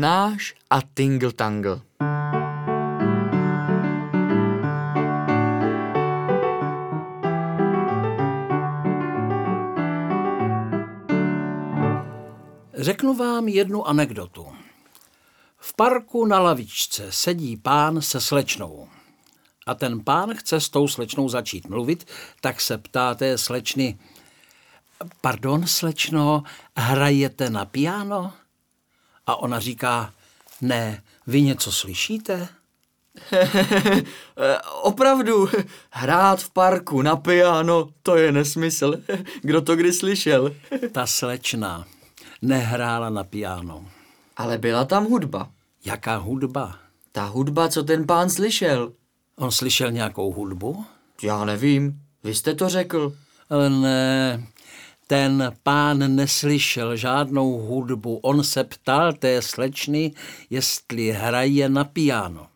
Jonáš a Tingle Tangle. Řeknu vám jednu anekdotu. V parku na lavičce sedí pán se slečnou. A ten pán chce s tou slečnou začít mluvit, tak se ptá té slečny: Pardon, slečno, hrajete na piano? A ona říká: Ne, vy něco slyšíte? Opravdu, hrát v parku na piano, to je nesmysl. Kdo to kdy slyšel? Ta slečna nehrála na piano. Ale byla tam hudba. Jaká hudba? Ta hudba, co ten pán slyšel. On slyšel nějakou hudbu? Já nevím, vy jste to řekl. Ale ne, ten pán neslyšel žádnou hudbu. On se ptal té slečny, jestli hraje na piano.